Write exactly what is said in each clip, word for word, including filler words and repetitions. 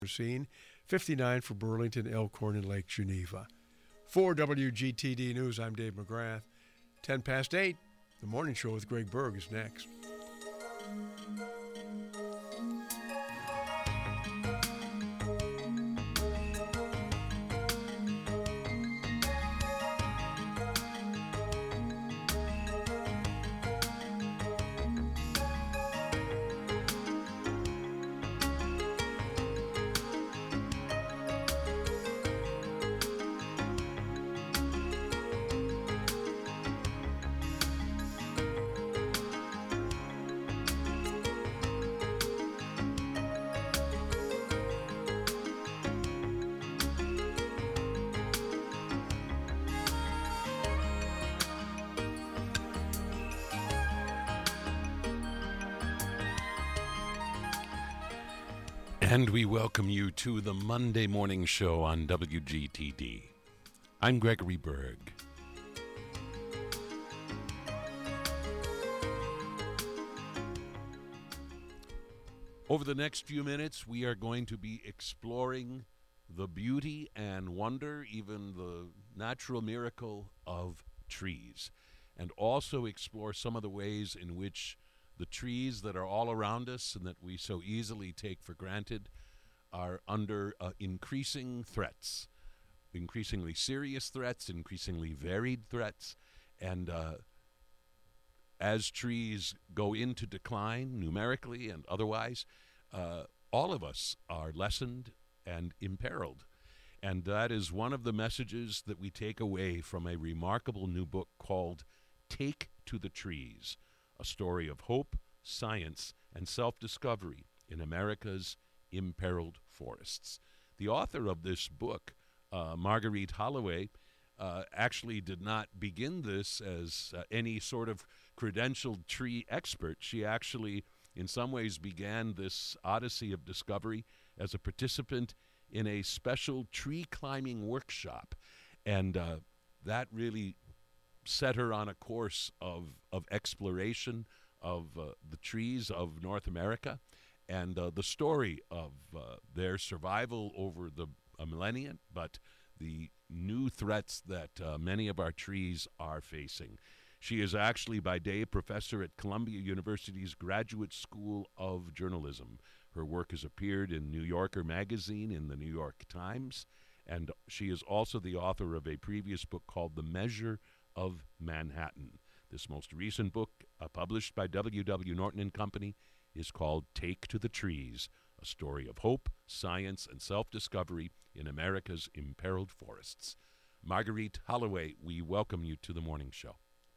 Scene, fifty-nine for Burlington, Elkhorn, and Lake Geneva. For W G T D News, I'm Dave McGrath. ten past eight, the morning show with Greg Berg is next. And we welcome you to the Monday morning show on W G T D. I'm Gregory Berg. Over the next few minutes, we are going to be exploring the beauty and wonder, even the natural miracle of trees, and also explore some of the ways in which the trees that are all around us and that we so easily take for granted are under uh, increasing threats, increasingly serious threats, increasingly varied threats. And uh, as trees go into decline, numerically and otherwise, uh, all of us are lessened and imperiled. And that is one of the messages that we take away from a remarkable new book called Take to the Trees, a story of hope, science, and self-discovery in America's imperiled forests. The author of this book, uh, Marguerite Holloway, uh, actually did not begin this as uh, any sort of credentialed tree expert. She actually, in some ways, began this odyssey of discovery as a participant in a special tree climbing workshop. And uh, that really set her on a course of, of exploration of uh, the trees of North America and uh, the story of uh, their survival over the a millennia, but the new threats that uh, many of our trees are facing. She is actually by day a professor at Columbia University's Graduate School of Journalism. Her work has appeared in New Yorker magazine, in the New York Times, and she is also the author of a previous book called The Measure of Manhattan. This most recent book, uh, published by W W. Norton and Company, is called Take to the Trees, a story of hope, science, and self-discovery in America's imperiled forests. Marguerite Holloway, we welcome you to the morning show.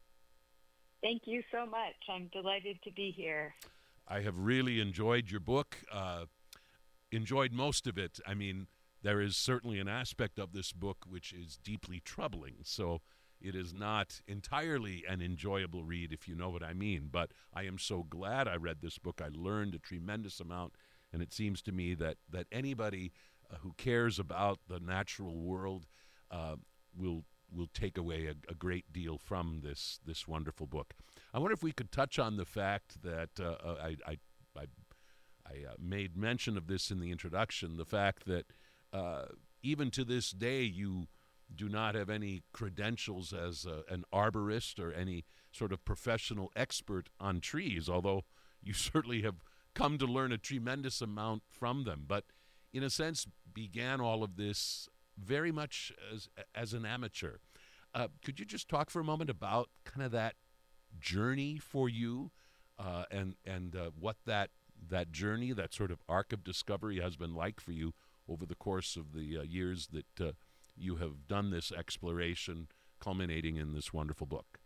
Thank you so much. I'm delighted to be here. I have really enjoyed your book, uh, enjoyed most of it. I mean, there is certainly an aspect of this book which is deeply troubling, so it is not entirely an enjoyable read, if you know what I mean. But I am so glad I read this book. I learned a tremendous amount, and it seems to me that, that anybody uh, who cares about the natural world uh, will will take away a, a great deal from this this wonderful book. I wonder if we could touch on the fact that uh, uh, I I, I, I uh, made mention of this in the introduction, the fact that uh, even to this day you do not have any credentials as a, an arborist or any sort of professional expert on trees, although you certainly have come to learn a tremendous amount from them. But in a sense, began all of this very much as, as an amateur. Uh, could you just talk for a moment about kind of that journey for you uh, and, and uh, what that, that journey, that sort of arc of discovery has been like for you over the course of the uh, years that uh, you have done this exploration, culminating in this wonderful book?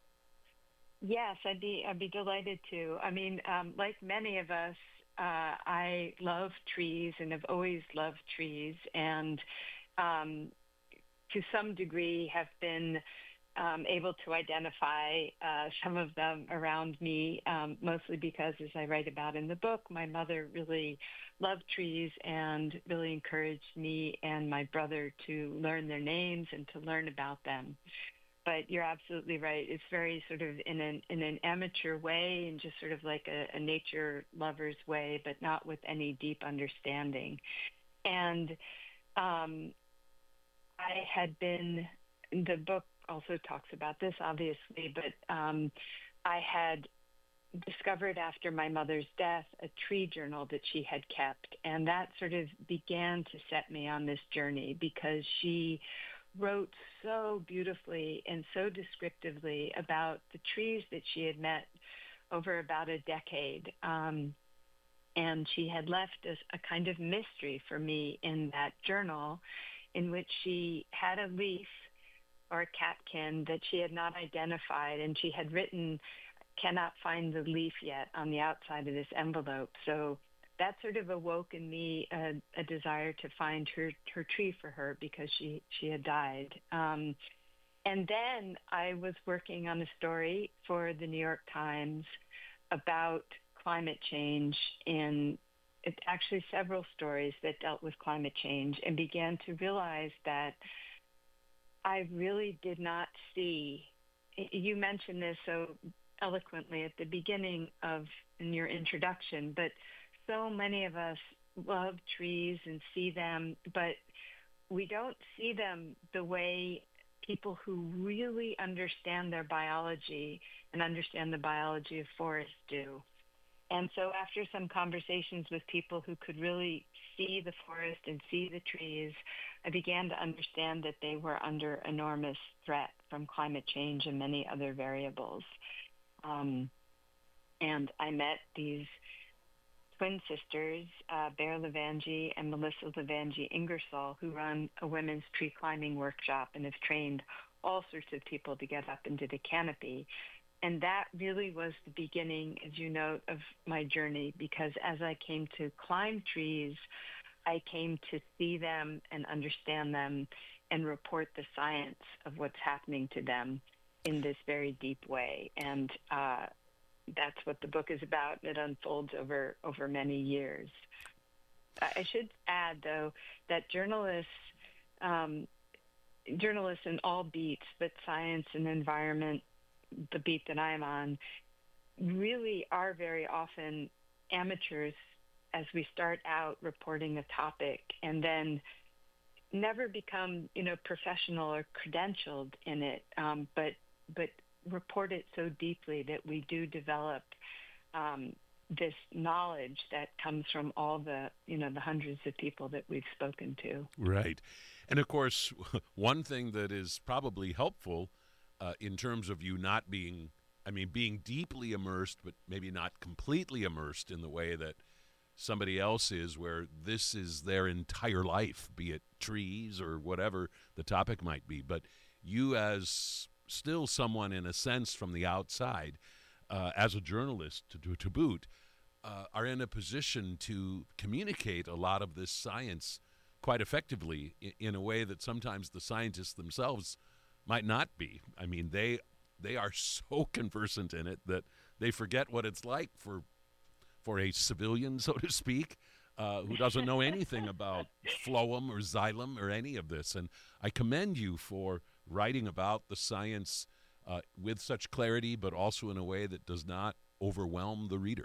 Yes, I'd be I'd be delighted to. I mean, um, like many of us, uh, I love trees and have always loved trees, and um, to some degree have been um, able to identify uh, some of them around me, um, mostly because, as I write about in the book, my mother really loved trees and really encouraged me and my brother to learn their names and to learn about them. But you're absolutely right. It's very sort of in an in an amateur way and just sort of like a, a nature lover's way, but not with any deep understanding. and um, I had been, the book also talks about this, obviously, but um, I had discovered after my mother's death a tree journal that she had kept. And that sort of began to set me on this journey because she wrote so beautifully and so descriptively about the trees that she had met over about a decade. Um, and she had left a, a kind of mystery for me in that journal in which she had a leaf or a catkin that she had not identified, and she had written, "Cannot find the leaf yet," on the outside of this envelope. So that sort of awoke in me a, a desire to find her, her tree for her because she, she had died. Um, and then I was working on a story for the New York Times about climate change, in it, actually several stories that dealt with climate change, and began to realize that I really did not see, you mentioned this so eloquently at the beginning of in your introduction, but so many of us love trees and see them, but we don't see them the way people who really understand their biology and understand the biology of forests do. And so after some conversations with people who could really see the forest and see the trees, I began to understand that they were under enormous threat from climate change and many other variables. Um, and I met these twin sisters, uh, Bear Levangie and Melissa Levangie Ingersoll, who run a women's tree climbing workshop and have trained all sorts of people to get up into the canopy. And that really was the beginning, as you note, of my journey, because as I came to climb trees, I came to see them and understand them and report the science of what's happening to them in this very deep way. And uh, that's what the book is about. It unfolds over, over many years. I should add, though, that journalists, um, journalists in all beats, but science and environment, the beat that I'm on, really are very often amateurs as we start out reporting a topic, and then never become, you know, professional or credentialed in it, um, but but report it so deeply that we do develop um, this knowledge that comes from all the, you know, the hundreds of people that we've spoken to. Right. And of course, one thing that is probably helpful uh, in terms of you not being, I mean, being deeply immersed, but maybe not completely immersed in the way that somebody else is, where this is their entire life, be it trees or whatever the topic might be. But you, as still someone in a sense from the outside, uh, as a journalist to, to boot, uh, are in a position to communicate a lot of this science quite effectively in, in a way that sometimes the scientists themselves might not be. I mean, they they are so conversant in it that they forget what it's like for for a civilian, so to speak, uh, who doesn't know anything about phloem or xylem or any of this. And I commend you for writing about the science uh, with such clarity, but also in a way that does not overwhelm the reader.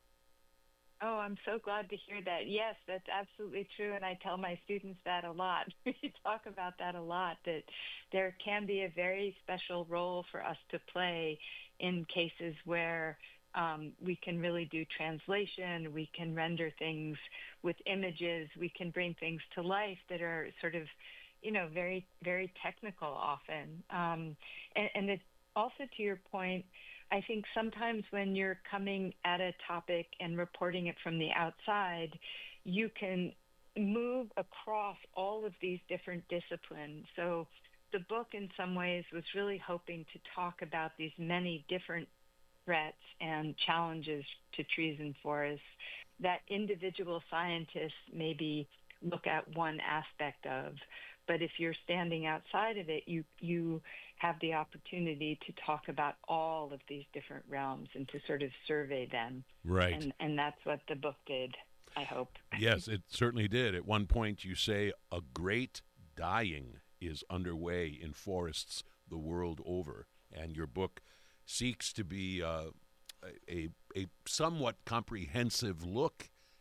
Oh, I'm so glad to hear that. Yes, that's absolutely true. And I tell my students that a lot. We talk about that a lot, that there can be a very special role for us to play in cases where um, we can really do translation. We can render things with images. We can bring things to life that are sort of, you know, very, very technical often. Um, and, and it, also to your point, I think sometimes when you're coming at a topic and reporting it from the outside, you can move across all of these different disciplines. So the book in some ways was really hoping to talk about these many different threats and challenges to trees and forests that individual scientists maybe look at one aspect of. But if you're standing outside of it, you you have the opportunity to talk about all of these different realms and to sort of survey them. Right. And, and that's what the book did, I hope. Yes, it certainly did. At one point you say a great dying is underway in forests the world over. And your book seeks to be uh, a, a somewhat comprehensive look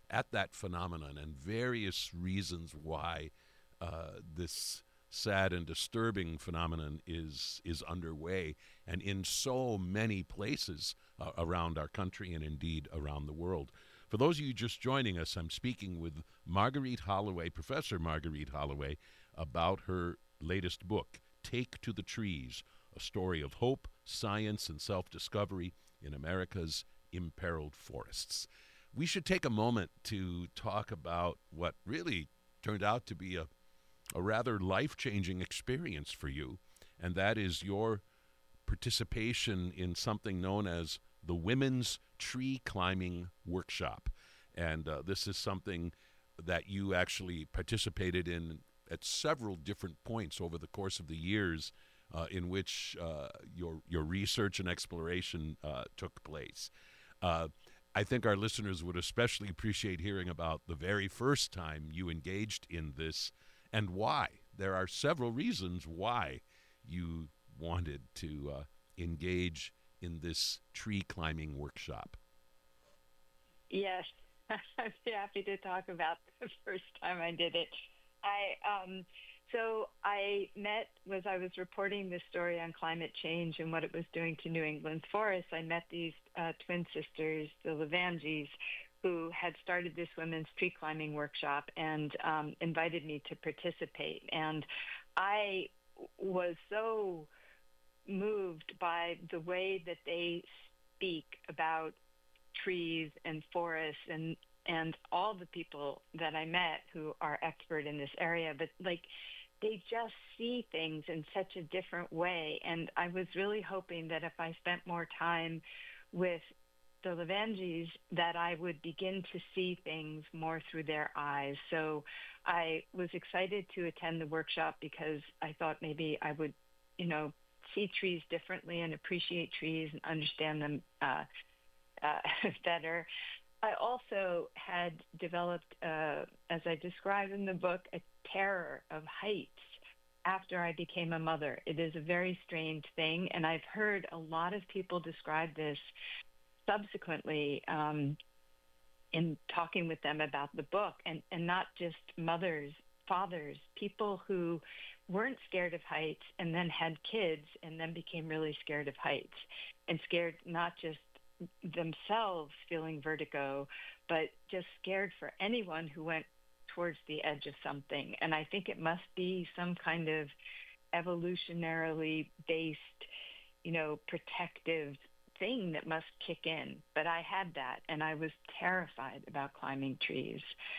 at that phenomenon and various reasons why uh, this sad and disturbing phenomenon is is underway and in so many places uh, around our country and indeed around the world. For those of you just joining us, I'm speaking with Marguerite Holloway, Professor Marguerite Holloway, about her latest book, Take to the Trees, a story of hope, science, and self-discovery in America's imperiled forests. We should take a moment to talk about what really turned out to be a, a rather life-changing experience for you, and that is your participation in something known as the Women's Tree Climbing Workshop. And uh, this is something that you actually participated in at several different points over the course of the years uh, in which uh, your your research and exploration uh, took place. Uh, I think our listeners would especially appreciate hearing about the very first time you engaged in this and why. There are several reasons why you wanted to uh, engage in this tree climbing workshop. Yes, I'd be happy to talk about the first time I did it. I um, so I met, was I was reporting this story on climate change and what it was doing to New England's forests. I met these uh, twin sisters, the Levanges, who had started this women's tree climbing workshop and um, invited me to participate. And I was so moved by the way that they speak about trees and forests and and all the people that I met who are expert in this area, but like they just see things in such a different way. And I was really hoping that if I spent more time with the Levanges, that I would begin to see things more through their eyes. So I was excited to attend the workshop because I thought maybe I would, you know, see trees differently and appreciate trees and understand them uh, uh, better. I also had developed, uh, as I describe in the book, a terror of heights after I became a mother. It is a very strange thing, and I've heard a lot of people describe this subsequently um, in talking with them about the book, and, and not just mothers, fathers, people who weren't scared of heights and then had kids and then became really scared of heights and scared not just themselves feeling vertigo, but just scared for anyone who went towards the edge of something. And I think it must be some kind of evolutionarily based, you know, protective thing that must kick in. But I had that, and I was terrified about climbing trees.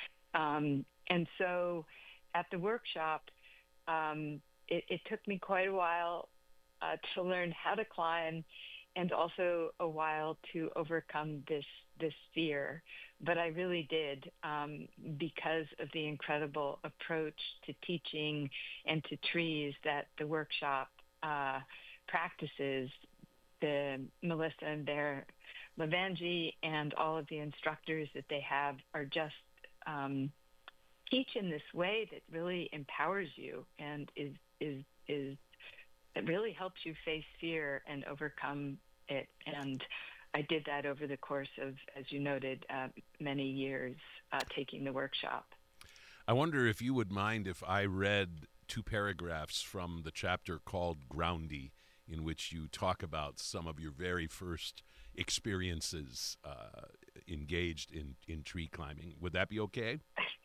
Um, and so at the workshop, um, it, it took me quite a while uh, to learn how to climb, and also a while to overcome this this fear. But I really did um, because of the incredible approach to teaching and to trees that the workshop uh, practices. The Melissa and their Levangie and all of the instructors that they have are just um, teach in this way that really empowers you and is is is it really helps you face fear and overcome it. And I did that over the course of, as you noted, uh, many years uh, taking the workshop. I wonder if you would mind if I read two paragraphs from the chapter called Groundy, in which you talk about some of your very first experiences uh, engaged in, in tree climbing. Would that be okay?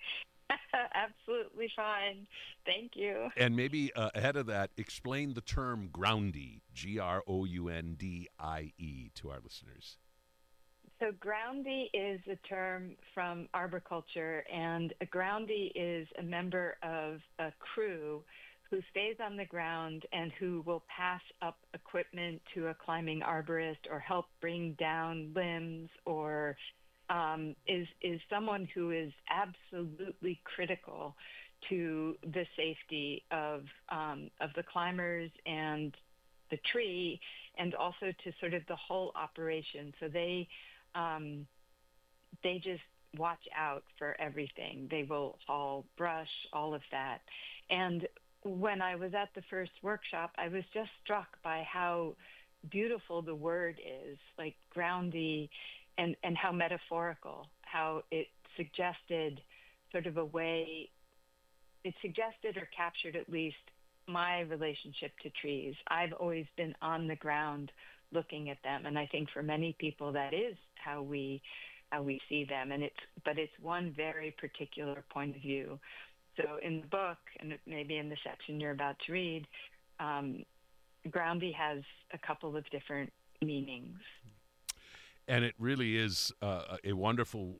Absolutely fine. Thank you. And maybe uh, ahead of that, explain the term groundy, G R O U N D I E, to our listeners. So groundy is a term from arboriculture, and a groundy is a member of a crew who stays on the ground and who will pass up equipment to a climbing arborist or help bring down limbs, or um, is is someone who is absolutely critical to the safety of um, of the climbers and the tree, and also to sort of the whole operation. So they um, they just watch out for everything. They will haul brush, all of that. And when I was at the first workshop, I was just struck by how beautiful the word is, like groundy, and, and how metaphorical, how it suggested sort of a way, it suggested or captured at least my relationship to trees. I've always been on the ground looking at them, and I think for many people that is how we how we see them. And it's but it's one very particular point of view. So in the book, and maybe in the section you're about to read, um, groundy has a couple of different meanings. And it really is uh, a wonderful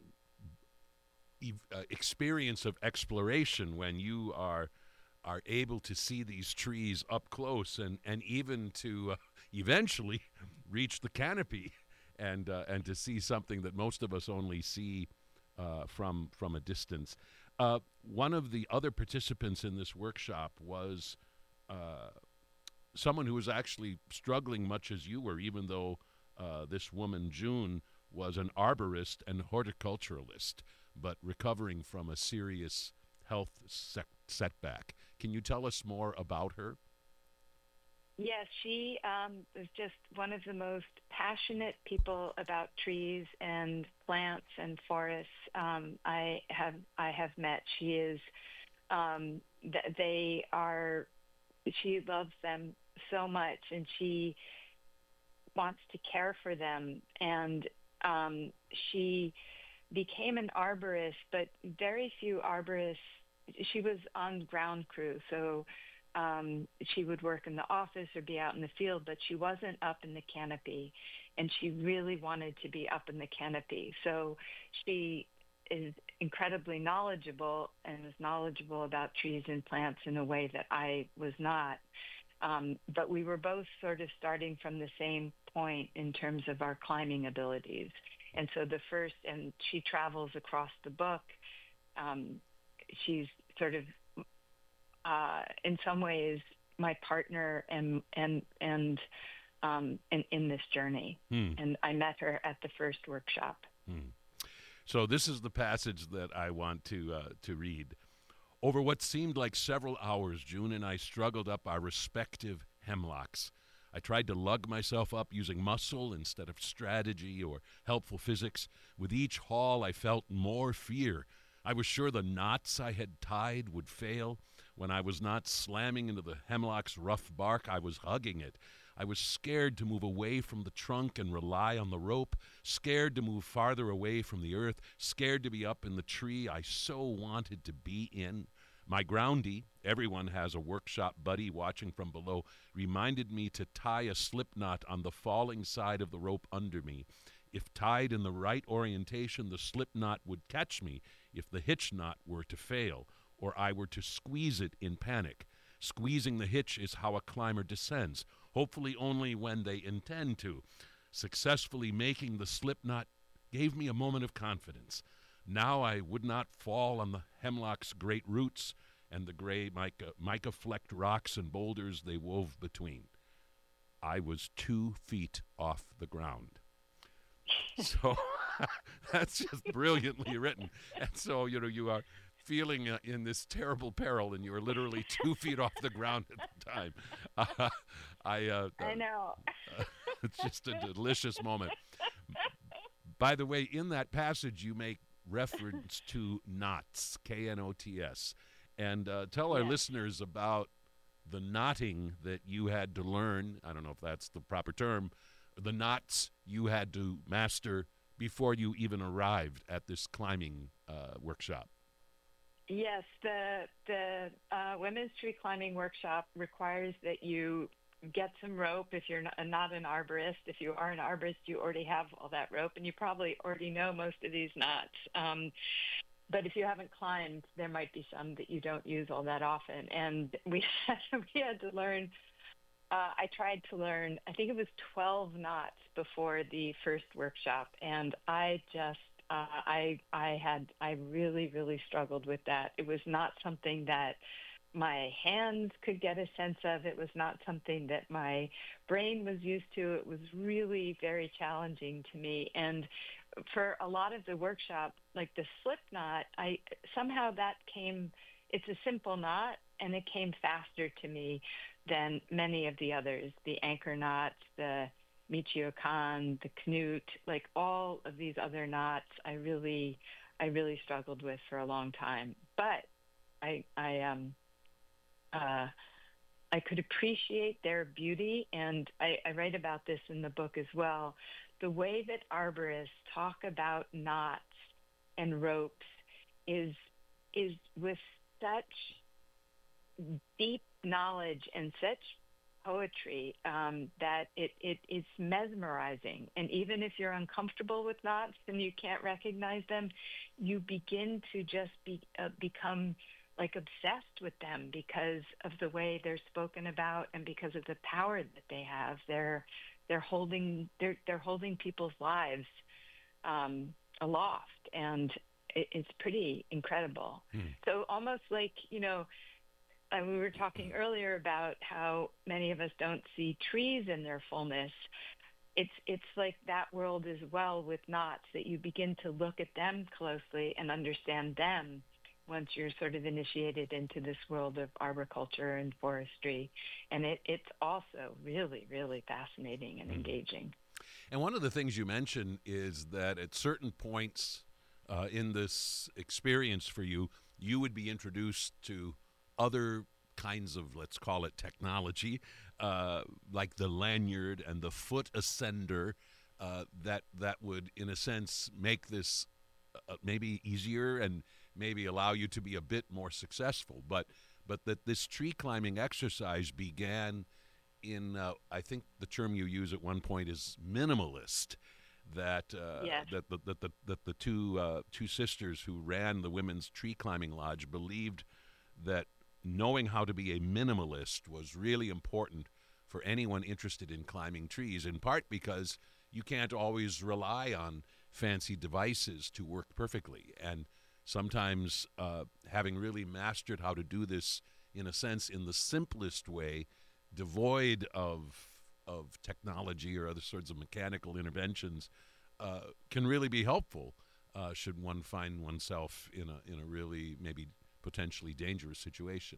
e- uh, experience of exploration when you are are able to see these trees up close and, and even to uh, eventually reach the canopy and uh, and to see something that most of us only see uh, from from a distance. Uh, one of the other participants in this workshop was uh, someone who was actually struggling much as you were, even though uh, this woman, June, was an arborist and horticulturalist, but recovering from a serious health sec- setback. Can you tell us more about her? Yes, she um, was just one of the most passionate people about trees and plants and forests um, I have I have met. She is um, th- they are she loves them so much, and she wants to care for them. And um, she became an arborist, but very few arborists. She was on ground crew, so um, she would work in the office or be out in the field, but she wasn't up in the canopy, and she really wanted to be up in the canopy. So she is incredibly knowledgeable and is knowledgeable about trees and plants in a way that I was not. Um, but we were both sort of starting from the same point in terms of our climbing abilities. And so the first, and she travels across the book. Um, she's sort of, uh, in some ways, my partner and and and um, in, in this journey. Hmm. And I met her at the first workshop. Hmm. So this is the passage that I want to uh, to read. Over what seemed like several hours, June and I struggled up our respective hemlocks. I tried to lug myself up using muscle instead of strategy or helpful physics. With each haul, I felt more fear. I was sure the knots I had tied would fail. When I was not slamming into the hemlock's rough bark, I was hugging it. I was scared to move away from the trunk and rely on the rope, scared to move farther away from the earth, scared to be up in the tree I so wanted to be in. My groundie, everyone has a workshop buddy watching from below, reminded me to tie a slip knot on the falling side of the rope under me. If tied in the right orientation, the slip knot would catch me if the hitch knot were to fail, or I were to squeeze it in panic. Squeezing the hitch is how a climber descends, hopefully only when they intend to. Successfully making the slip knot gave me a moment of confidence. Now I would not fall on the hemlock's great roots and the gray mica, mica-flecked rocks and boulders they wove between. I was two feet off the ground. So that's just brilliantly written. And so, you know, you are feeling uh, in this terrible peril, and you are literally two feet off the ground at the time. Uh, I, uh, I know. uh, it's just a delicious moment. By the way, in that passage, you make reference to knots, K N O T S. And uh, tell our Yes. listeners about the knotting that you had to learn. I don't know if that's the proper term. The knots you had to master before you even arrived at this climbing uh, workshop. Yes, the the uh, women's tree climbing workshop requires that you get some rope if you're not, not an arborist. If you are an arborist, you already have all that rope, and you probably already know most of these knots. Um, but if you haven't climbed, there might be some that you don't use all that often. And we had, we had to learn. Uh, I tried to learn. I think it was twelve knots before the first workshop, and I just uh, I I had I really really struggled with that. It was not something that my hands could get a sense of. It was not something that my brain was used to. It was really very challenging to me. And for a lot of the workshop, like the slip knot, I somehow that came, it's a simple knot, and it came faster to me than many of the others, the anchor knots, the Michio-kan, the Knut, like all of these other knots, I really I really struggled with for a long time. But I I um uh I could appreciate their beauty, and I, I write about this in the book as well. The way that arborists talk about knots and ropes is is with such deep knowledge and such poetry um, that it, it it's mesmerizing. And even if you're uncomfortable with knots and you can't recognize them, you begin to just be uh, become like obsessed with them because of the way they're spoken about and because of the power that they have. They're they're holding they're they're holding people's lives um, aloft, and it, it's pretty incredible. Hmm. So almost like, you know, and we were talking earlier about how many of us don't see trees in their fullness. It's it's like that world as well with knots, that you begin to look at them closely and understand them once you're sort of initiated into this world of arboriculture and forestry. And it, it's also really, really fascinating and engaging. And one of the things you mentioned is that at certain points uh, in this experience for you, you would be introduced to other kinds of, let's call it technology, uh, like the lanyard and the foot ascender, uh, that that would, in a sense, make this uh, maybe easier and maybe allow you to be a bit more successful. But but that this tree climbing exercise began in, uh, I think the term you use at one point is minimalist. That uh, Yes. that, that, that, that, that the two uh, two sisters who ran the Women's Tree Climbing Lodge believed that knowing how to be a minimalist was really important for anyone interested in climbing trees, in part because you can't always rely on fancy devices to work perfectly. And sometimes uh, having really mastered how to do this, in a sense, in the simplest way, devoid of of technology or other sorts of mechanical interventions, uh, can really be helpful uh, should one find oneself in a in a really maybe potentially dangerous situation.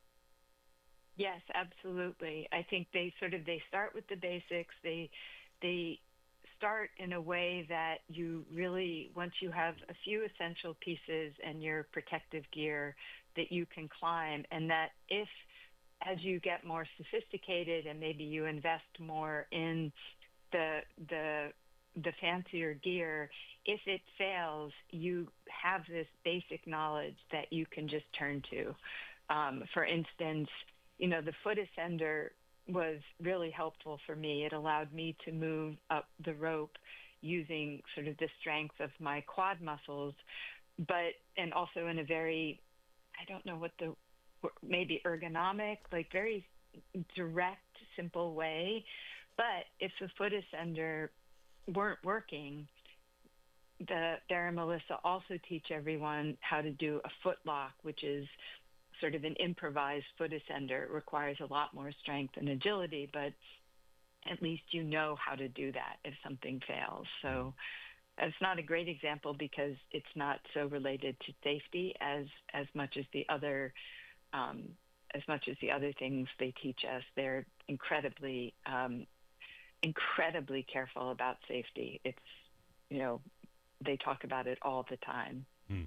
Yes, absolutely. I think they sort of they start with the basics. They they start in a way that you really, once you have a few essential pieces and your protective gear, that you can climb, and that if as you get more sophisticated and maybe you invest more in the the the fancier gear, if it fails, you have this basic knowledge that you can just turn to. Um, for instance, you know, the foot ascender was really helpful for me. It allowed me to move up the rope using sort of the strength of my quad muscles, but, and also in a very, I don't know what the, maybe ergonomic, like very direct, simple way. But if the foot ascender weren't working, the Bear and Melissa also teach everyone how to do a foot lock, which is sort of an improvised foot ascender. It requires a lot more strength and agility, but at least you know how to do that if something fails. So it's not a great example because it's not so related to safety as as much as the other um, as much as the other things they teach us. They're incredibly um, incredibly careful about safety. It's, you know, they talk about it all the time. Hmm.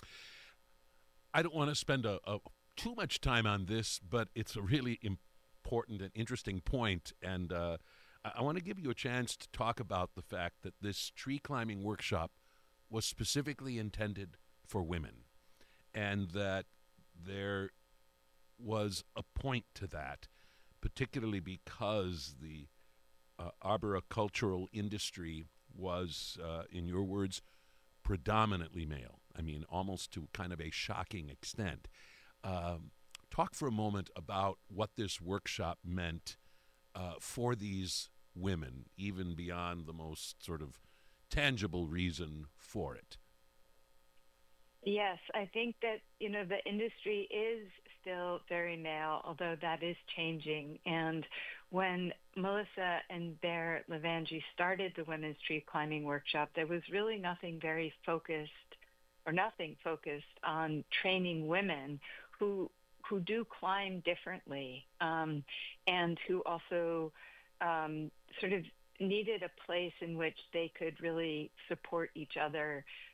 I don't want to spend a, a too much time on this, but it's a really important and interesting point, and uh, I, I want to give you a chance to talk about the fact that this tree climbing workshop was specifically intended for women, and that there was a point to that, particularly because the uh, arboricultural industry was, uh, in your words, predominantly male. I mean, almost to kind of a shocking extent. Um, talk for a moment about what this workshop meant uh, for these women, even beyond the most sort of tangible reason for it. Yes, I think that, you know, the industry is still very male, although that is changing. And when Melissa and Bear Levangie started the Women's Tree Climbing Workshop, there was really nothing very focused or nothing focused on training women who who do climb differently, um, and who also um, sort of needed a place in which they could really support each other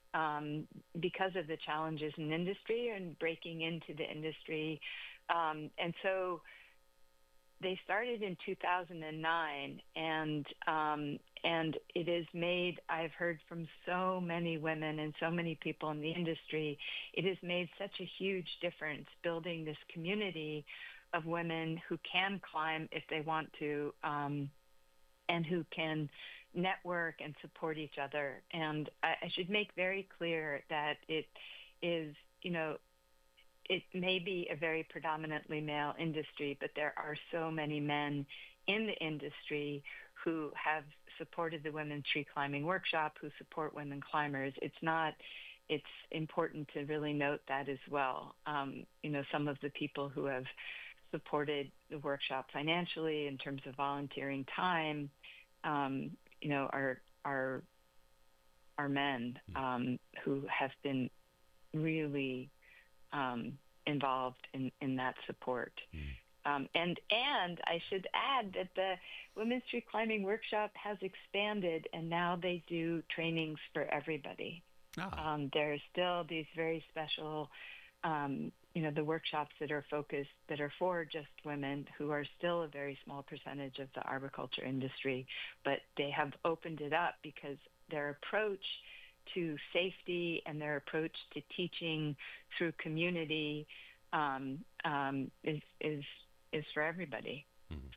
um, because of the challenges in industry and breaking into the industry. Um, and so they started in two thousand nine, and um, and it is made, I've heard from so many women and so many people in the industry, it has made such a huge difference building this community of women who can climb if they want to, um, and who can network and support each other. And I, I should make very clear that it is, you know, it may be a very predominantly male industry, but there are so many men in the industry who have supported the Women's Tree Climbing Workshop, who support women climbers. It's not, it's important to really note that as well. Um, you know, some of the people who have supported the workshop financially in terms of volunteering time, um, you know, are, are, are men um, who have been really um, involved in, in that support. Mm. Um, and and I should add that the Women's Tree Climbing Workshop has expanded, and now they do trainings for everybody. Ah. Um, there are still these very special, um, you know, the workshops that are focused, that are for just women, who are still a very small percentage of the arboriculture industry, but they have opened it up because their approach to safety and their approach to teaching through community um, um, is is is for everybody. Mm-hmm.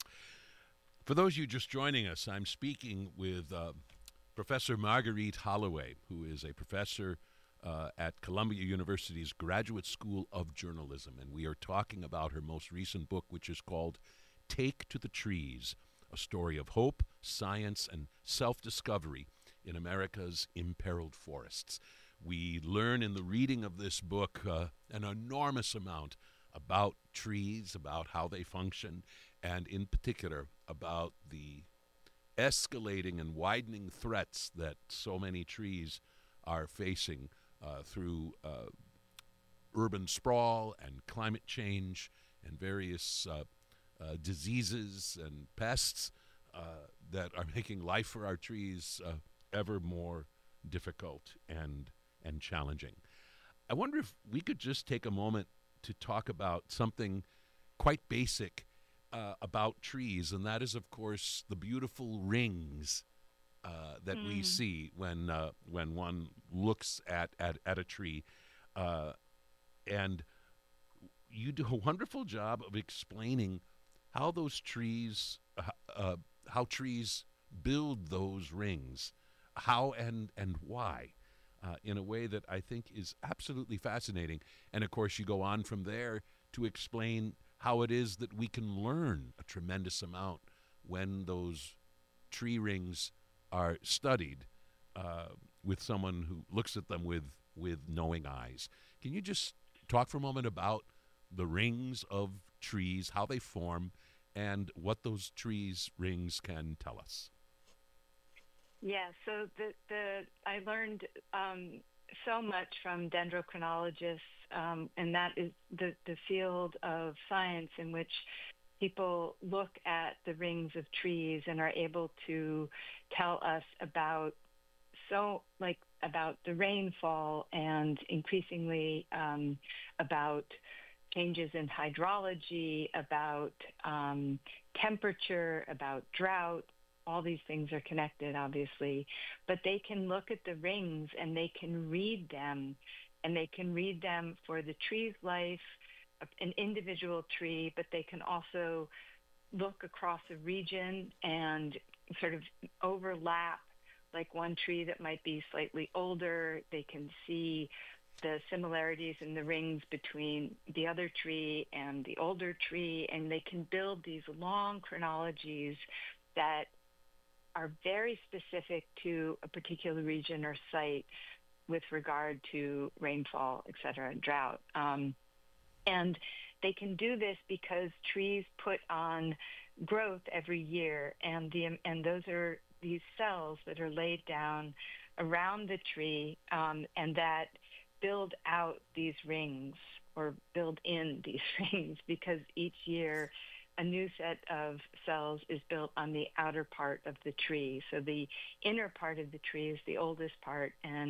For those of you just joining us, I'm speaking with uh, Professor Marguerite Holloway, who is a professor uh, at Columbia University's Graduate School of Journalism, and we are talking about her most recent book, which is called Take to the Trees, a story of hope, science, and self-discovery in America's imperiled forests. We learn in the reading of this book uh, an enormous amount about trees, about how they function, and in particular about the escalating and widening threats that so many trees are facing uh, through uh, urban sprawl and climate change and various uh, uh, diseases and pests uh, that are making life for our trees uh, ever more difficult and and challenging. I wonder if we could just take a moment to talk about something quite basic uh, about trees, and that is, of course, the beautiful rings uh, that mm. we see when uh, when one looks at at, at a tree. Uh, and you do a wonderful job of explaining how those trees, uh, uh, how trees build those rings, how and and why, uh, in a way that I think is absolutely fascinating. And of course, you go on from there to explain how it is that we can learn a tremendous amount when those tree rings are studied uh, with someone who looks at them with with knowing eyes. Can you just talk for a moment about the rings of trees, how they form, and what those trees rings can tell us? Yeah, so the the I learned um, so much from dendrochronologists, um, and that is the, the field of science in which people look at the rings of trees and are able to tell us about so like about the rainfall and increasingly um, about changes in hydrology, about um, temperature, about drought. All these things are connected, obviously, but they can look at the rings and they can read them, and they can read them for the tree's life, an individual tree, but they can also look across a region and sort of overlap, like one tree that might be slightly older. They can see the similarities in the rings between the other tree and the older tree, and they can build these long chronologies that are very specific to a particular region or site with regard to rainfall, et cetera, and drought. Um, and they can do this because trees put on growth every year, and the and those are these cells that are laid down around the tree, um, and that build out these rings or build in these rings, because each year a new set of cells is built on the outer part of the tree. So the inner part of the tree is the oldest part, and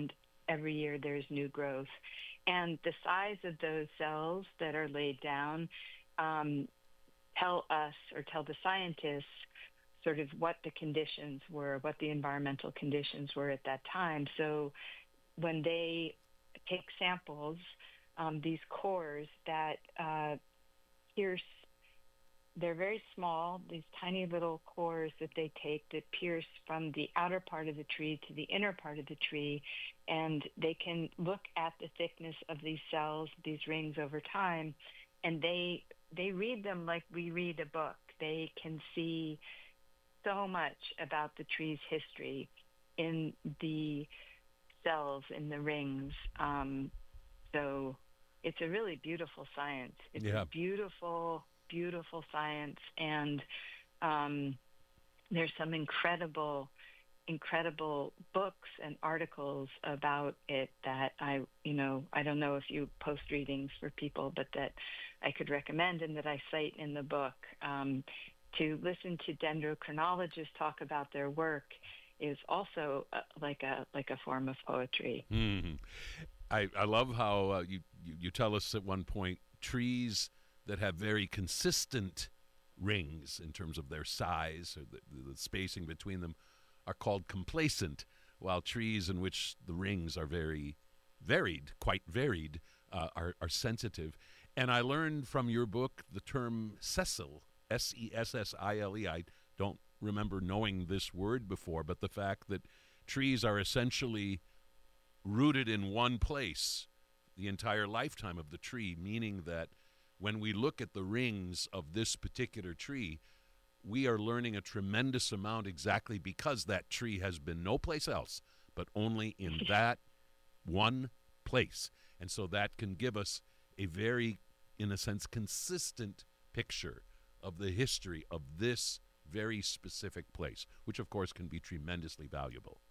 every year there's new growth. And the size of those cells that are laid down um, tell us or tell the scientists sort of what the conditions were, what the environmental conditions were at that time. So when they take samples, um, these cores that uh, pierce, they're very small, these tiny little cores that they take that pierce from the outer part of the tree to the inner part of the tree, and they can look at the thickness of these cells, these rings over time, and they they read them like we read a book. They can see so much about the tree's history in the cells, in the rings. Um, so it's a really beautiful science. It's Yeah. a beautiful, beautiful science. And um, there's some incredible, incredible books and articles about it that I, you know, I don't know if you post readings for people, but that I could recommend and that I cite in the book. Um, to listen to dendrochronologists talk about their work is also uh, like a like a form of poetry. Mm-hmm. I, I love how uh, you, you, you tell us at one point trees that have very consistent rings in terms of their size or the, the spacing between them are called complacent, while trees in which the rings are very varied, quite varied, uh, are, are sensitive. And I learned from your book the term sessile, S E S S I L E. I don't remember knowing this word before, but the fact that trees are essentially rooted in one place the entire lifetime of the tree, meaning that when we look at the rings of this particular tree, we are learning a tremendous amount exactly because that tree has been no place else, but only in that one place. And so that can give us a very, in a sense, consistent picture of the history of this very specific place, which of course can be tremendously valuable.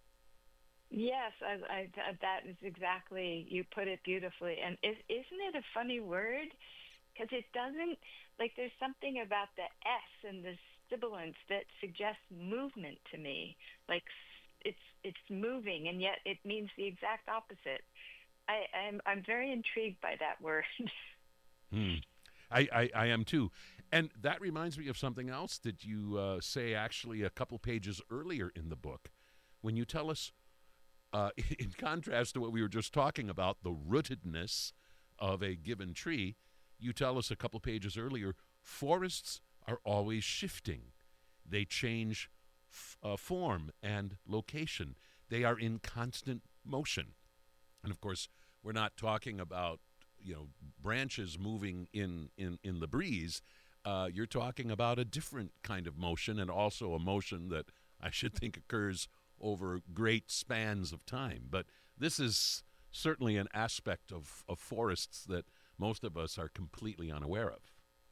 Yes, I, I, that is exactly, you put it beautifully. And is, isn't it a funny word? Because it doesn't, like there's something about the S and the sibilance that suggests movement to me. Like it's it's moving, and yet it means the exact opposite. I, I'm, I'm very intrigued by that word. Hmm. I, I, I am too. And that reminds me of something else that you uh, say actually a couple pages earlier in the book when you tell us, uh, in contrast to what we were just talking about, the rootedness of a given tree, you tell us a couple pages earlier, forests are always shifting. They change f- uh, form and location. They are in constant motion. And of course, we're not talking about, you know, branches moving in, in, in the breeze. Uh, you're talking about a different kind of motion, and also a motion that I should think occurs over great spans of time. But this is certainly an aspect of, of forests that most of us are completely unaware of.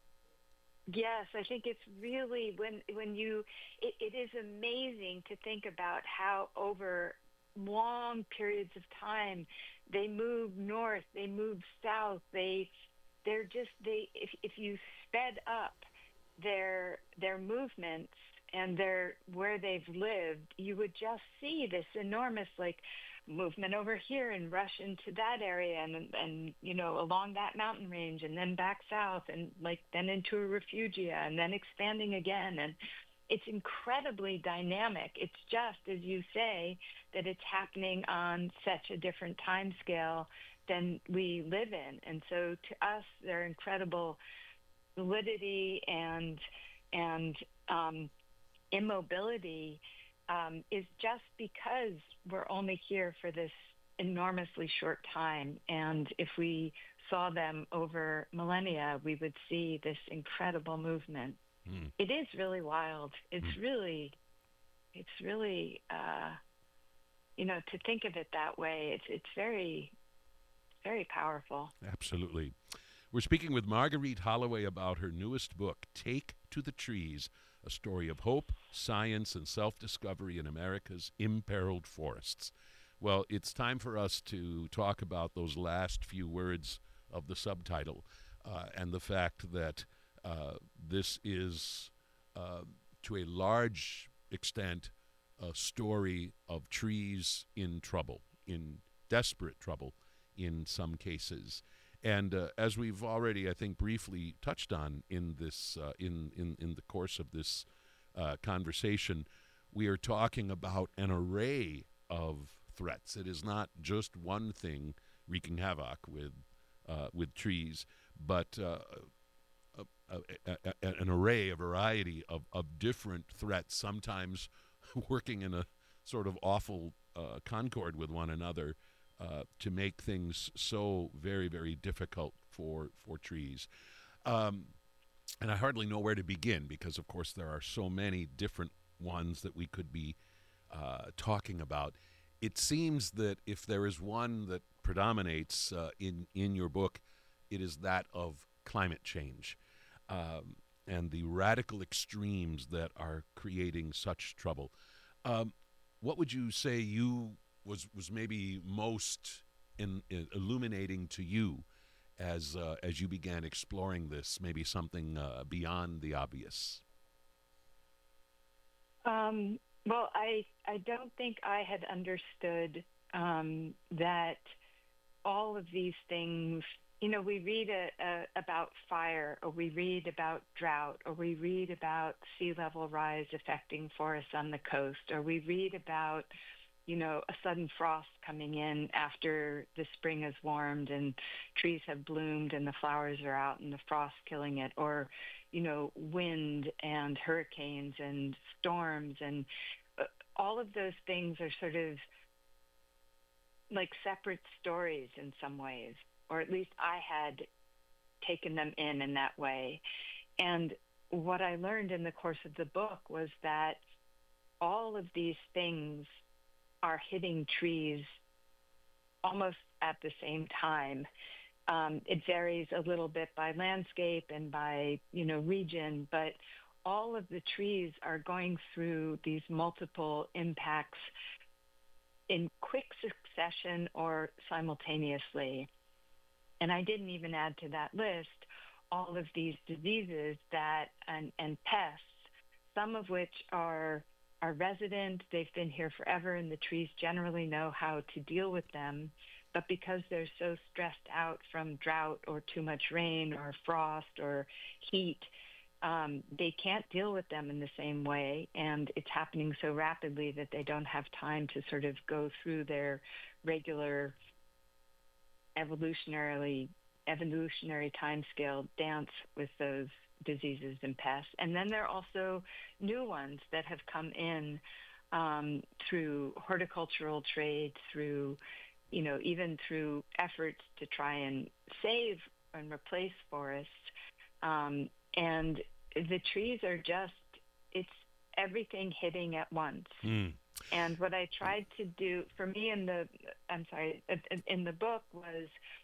Yes, I think it's really, when when you, it, it is amazing to think about how over long periods of time they move north, they move south, they they're just they if if you sped up their their movements and their where they've lived, you would just see this enormous like movement over here and rush into that area and and you know along that mountain range and then back south and like then into a refugia and then expanding again, and it's incredibly dynamic. It's just, as you say, that it's happening on such a different time scale than we live in. And so to us, their incredible solidity and and um, immobility um, is just because we're only here for this enormously short time. And if we saw them over millennia, we would see this incredible movement. Mm. It is really wild. It's mm. really, it's really, uh, you know, to think of it that way, it's it's very, very powerful. Absolutely. We're speaking with Marguerite Holloway about her newest book, Take to the Trees, a story of hope, science, and self-discovery in America's imperiled forests. Well, it's time for us to talk about those last few words of the subtitle uh, and the fact that uh, this is, uh, to a large extent, a story of trees in trouble, in desperate trouble in some cases. And uh, as we've already, I think, briefly touched on in this uh, in, in in the course of this uh, conversation, we are talking about an array of threats. It is not just one thing wreaking havoc with uh, with trees, but uh, a, a, a, an array, a variety of, of different threats, sometimes working in a sort of awful uh, concord with one another uh, to make things so very, very difficult for, for trees. Um, and I hardly know where to begin because, of course, there are so many different ones that we could be uh, talking about. It seems that if there is one that predominates uh, in, in your book, it is that of climate change um, and the radical extremes that are creating such trouble. Um, what would you say you was was maybe most in, in illuminating to you as uh, as you began exploring this? Maybe something uh, beyond the obvious. Um, well, I I don't think I had understood um, that all of these things. You know, we read a, a, about fire, or we read about drought, or we read about sea level rise affecting forests on the coast, or we read about, you know, a sudden frost coming in after the spring has warmed and trees have bloomed and the flowers are out and the frost killing it, or, you know, wind and hurricanes and storms. And uh, all of those things are sort of like separate stories in some ways, or at least I had taken them in in that way. And what I learned in the course of the book was that all of these things are hitting trees almost at the same time. Um, it varies a little bit by landscape and by, you know, region, but all of the trees are going through these multiple impacts in quick succession or simultaneously. And I didn't even add to that list all of these diseases that and, and pests, some of which are are resident. They've been here forever, and the trees generally know how to deal with them. But because they're so stressed out from drought or too much rain or frost or heat, um, they can't deal with them in the same way. And it's happening so rapidly that they don't have time to sort of go through their regular evolutionarily evolutionary timescale dance with those diseases and pests. And then there are also new ones that have come in um, through horticultural trade, through, you know, even through efforts to try and save and replace forests. Um, and the trees are just, it's everything hitting at once. Mm. And what I tried to do for me in the, I'm sorry, in the book was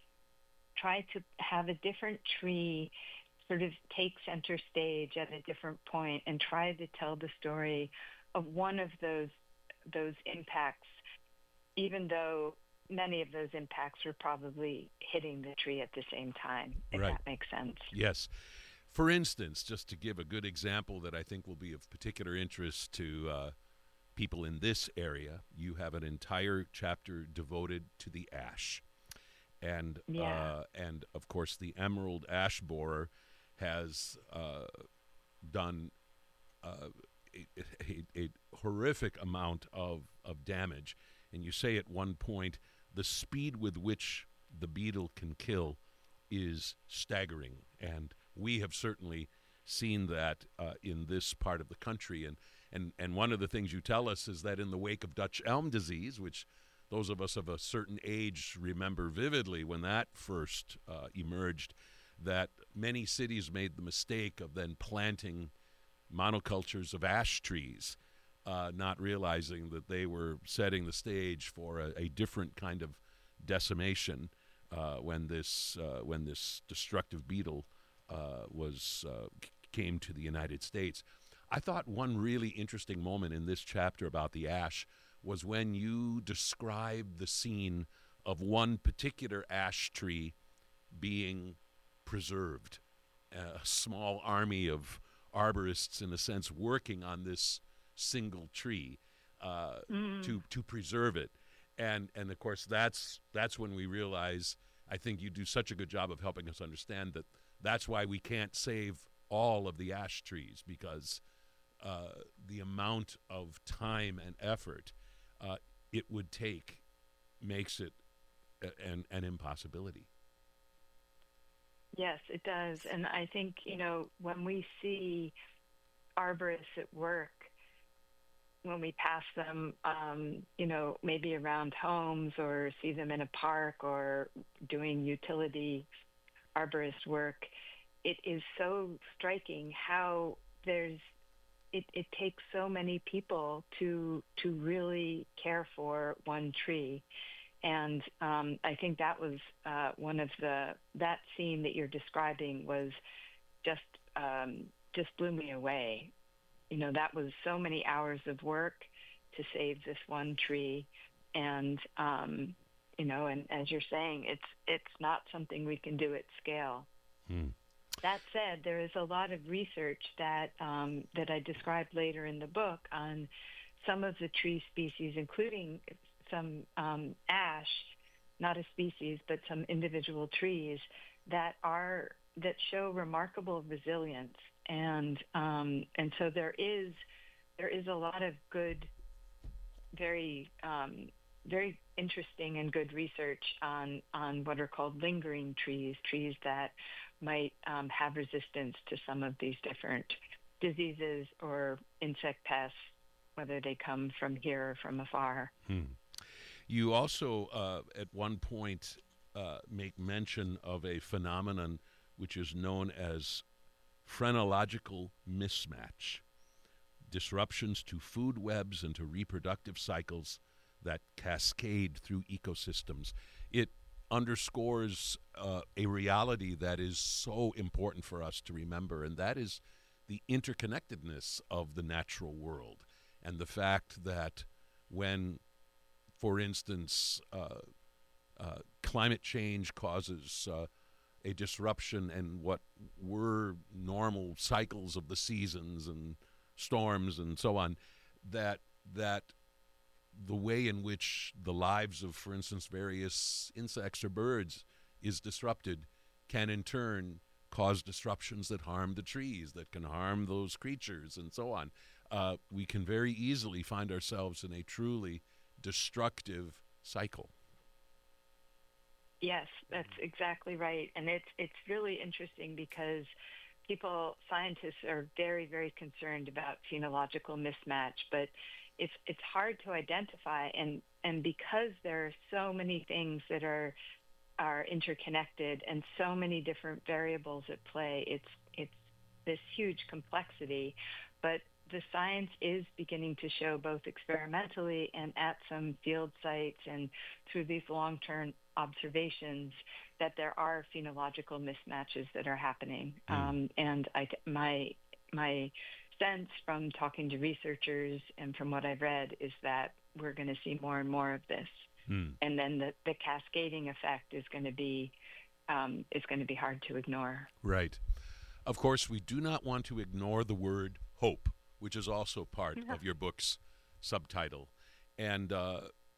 try to have a different tree sort of take center stage at a different point and try to tell the story of one of those those impacts, even though many of those impacts were probably hitting the tree at the same time, if right. that makes sense. Yes. For instance, just to give a good example that I think will be of particular interest to uh, people in this area, you have an entire chapter devoted to the ash. And, yeah. uh, and of course, the emerald ash borer has uh, done uh, a, a, a horrific amount of, of damage. And you say at one point, the speed with which the beetle can kill is staggering. And we have certainly seen that uh, in this part of the country. And, and, and one of the things you tell us is that in the wake of Dutch elm disease, which those of us of a certain age remember vividly when that first uh, emerged, that many cities made the mistake of then planting monocultures of ash trees, uh, not realizing that they were setting the stage for a, a different kind of decimation uh, when this uh, when this destructive beetle uh, was uh, came to the United States. I thought one really interesting moment in this chapter about the ash was when you described the scene of one particular ash tree being preserved, a small army of arborists, in a sense, working on this single tree uh, mm. to to preserve it. and and of course that's that's when we realize, I think you do such a good job of helping us understand that that's why we can't save all of the ash trees, because uh, the amount of time and effort uh, it would take makes it a, an, an impossibility. Yes, it does. And I think, you know, when we see arborists at work, when we pass them, um, you know, maybe around homes or see them in a park or doing utility arborist work, it is so striking how there's it, it takes so many people to to really care for one tree. And um, I think that was uh, one of the that scene that you're describing was just um, just blew me away. You know, that was so many hours of work to save this one tree, and um, you know, and as you're saying, it's it's not something we can do at scale. Hmm. That said, there is a lot of research that um, that I described later in the book on some of the tree species, including some um, ash, not a species, but some individual trees that are that show remarkable resilience, and um, and so there is there is a lot of good, very um, very interesting and good research on on what are called lingering trees, trees that might um, have resistance to some of these different diseases or insect pests, whether they come from here or from afar. Hmm. You also, uh, at one point, uh, make mention of a phenomenon which is known as phrenological mismatch, disruptions to food webs and to reproductive cycles that cascade through ecosystems. It underscores uh, a reality that is so important for us to remember, and that is the interconnectedness of the natural world, and the fact that when, for instance, uh, uh, climate change causes uh, a disruption in what were normal cycles of the seasons and storms and so on, that that the way in which the lives of, for instance, various insects or birds is disrupted can in turn cause disruptions that harm the trees, that can harm those creatures, and so on. Uh, we can very easily find ourselves in a truly destructive cycle. Yes, that's exactly right. And it's it's really interesting because people, scientists are very, very concerned about phenological mismatch, but it's it's hard to identify, and, and because there are so many things that are are interconnected and so many different variables at play, it's it's this huge complexity. But the science is beginning to show, both experimentally and at some field sites and through these long-term observations, that there are phenological mismatches that are happening. Mm. Um, and I, my my sense from talking to researchers and from what I've read is that we're going to see more and more of this. Mm. And then the, the cascading effect is going to be um, is going to be hard to ignore. Right. Of course, we do not want to ignore the word hope, which is also part yeah. of your book's subtitle. And uh,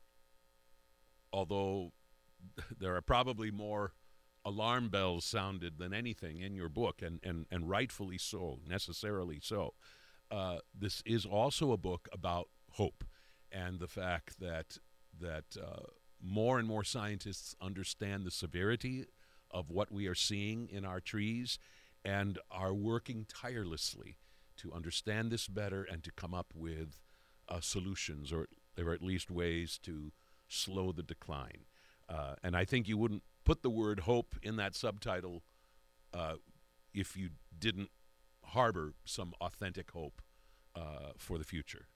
although there are probably more alarm bells sounded than anything in your book, and, and, and rightfully so, necessarily so, uh, this is also a book about hope and the fact that that uh, more and more scientists understand the severity of what we are seeing in our trees and are working tirelessly to understand this better and to come up with uh, solutions, or, or at least ways to slow the decline. Uh, and I think you wouldn't put the word hope in that subtitle uh, if you didn't harbor some authentic hope uh, for the future.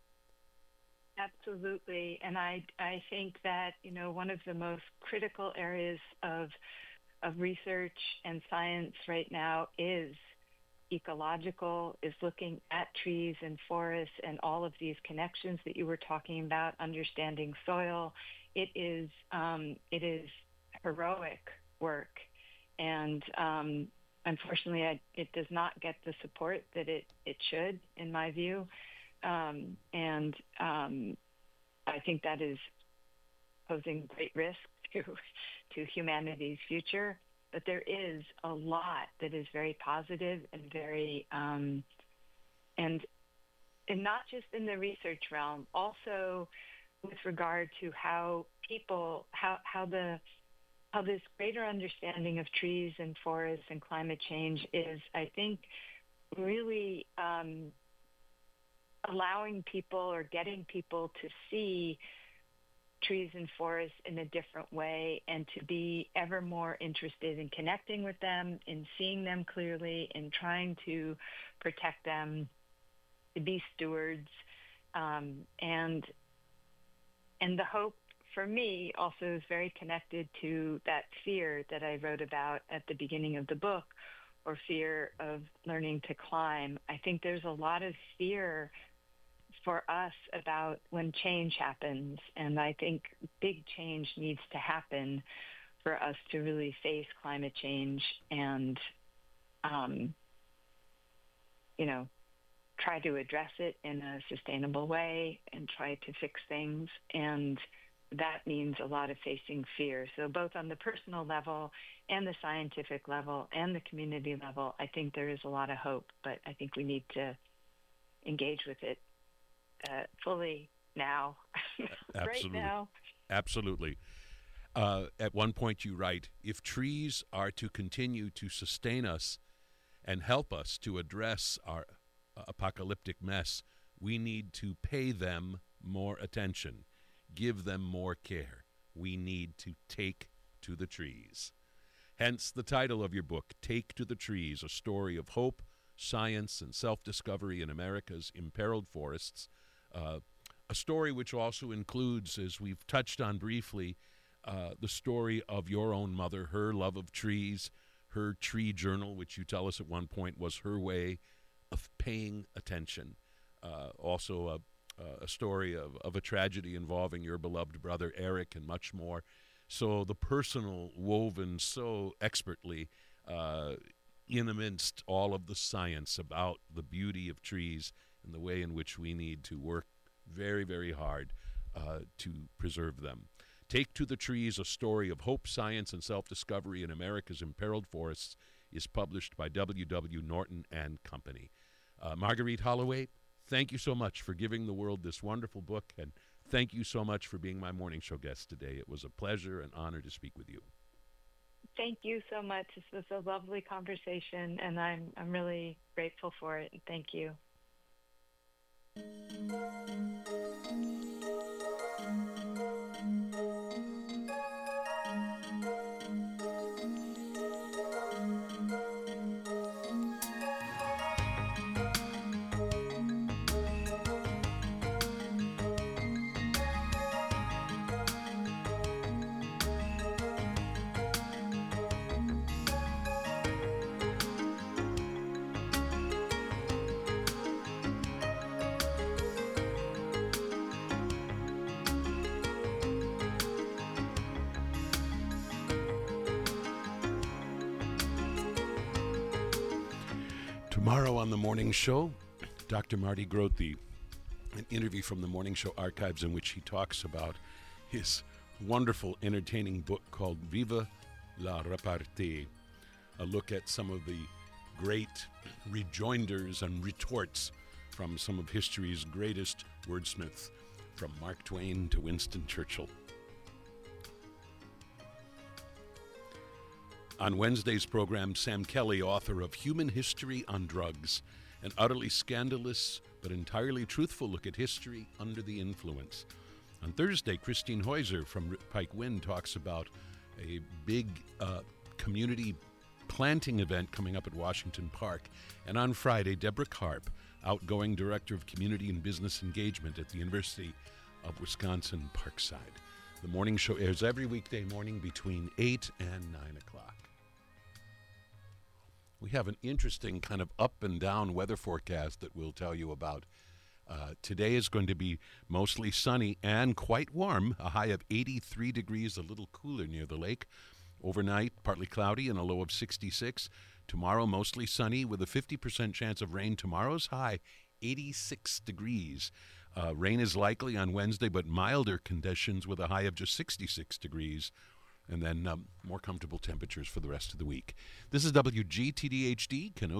Absolutely. And I, I think that, you know, one of the most critical areas of, of research and science right now is ecological, is looking at trees and forests and all of these connections that you were talking about, understanding soil. It is um, it is heroic work, and um, unfortunately, I, it does not get the support that it, it should, in my view. Um, and um, I think that is posing great risk to to humanity's future. But there is a lot that is very positive and very um, and and not just in the research realm, also with regard to how people how how the how this greater understanding of trees and forests and climate change is, I think, really um, allowing people or getting people to see trees and forests in a different way and to be ever more interested in connecting with them, in seeing them clearly, in trying to protect them, to be stewards. Um, and and the hope for me also is very connected to that fear that I wrote about at the beginning of the book, or fear of learning to climb. I think there's a lot of fear for us about when change happens, and I think big change needs to happen for us to really face climate change and, um, you know, try to address it in a sustainable way and try to fix things. And that means a lot of facing fear. So both on the personal level and the scientific level and the community level, I think there is a lot of hope, but I think we need to engage with it uh, fully now, right now. Absolutely. Uh, at one point you write, if trees are to continue to sustain us and help us to address our uh, apocalyptic mess, we need to pay them more attention. Give them more care. We need to take to the trees. Hence the title of your book, Take to the Trees, a story of hope, science, and self-discovery in America's imperiled forests. Uh, a story which also includes, as we've touched on briefly, uh, the story of your own mother, her love of trees, her tree journal, which you tell us at one point was her way of paying attention. Uh, also a Uh, a story of, of a tragedy involving your beloved brother Eric, and much more. So the personal woven so expertly uh, in amidst all of the science about the beauty of trees and the way in which we need to work very, very hard uh, to preserve them. Take to the Trees, a story of hope, science, and self-discovery in America's imperiled forests, is published by W W. Norton and Company. Uh, Marguerite Holloway, thank you so much for giving the world this wonderful book, and thank you so much for being my morning show guest today. It was a pleasure and honor to speak with you. Thank you so much. This was a lovely conversation, and I'm I'm really grateful for it. Thank you. Tomorrow on the morning show, Doctor Marty Grothe, an interview from the Morning Show archives in which he talks about his wonderful, entertaining book called Viva la Repartee, a look at some of the great rejoinders and retorts from some of history's greatest wordsmiths, from Mark Twain to Winston Churchill. On Wednesday's program, Sam Kelly, author of Human History on Drugs, an utterly scandalous but entirely truthful look at history under the influence. On Thursday, Christine Heuser from Pike Wind talks about a big uh, community planting event coming up at Washington Park. And on Friday, Deborah Karp, outgoing Director of Community and Business Engagement at the University of Wisconsin Parkside. The morning show airs every weekday morning between eight and nine o'clock. We have an interesting kind of up and down weather forecast that we'll tell you about. Uh, today is going to be mostly sunny and quite warm, a high of eighty-three degrees, a little cooler near the lake. Overnight, partly cloudy and a low of sixty-six. Tomorrow, mostly sunny with a fifty percent chance of rain. Tomorrow's high, eighty-six degrees. Uh, rain is likely on Wednesday, but milder conditions with a high of just sixty-six degrees. And then um, more comfortable temperatures for the rest of the week. This is W G T D H D, Kenosha.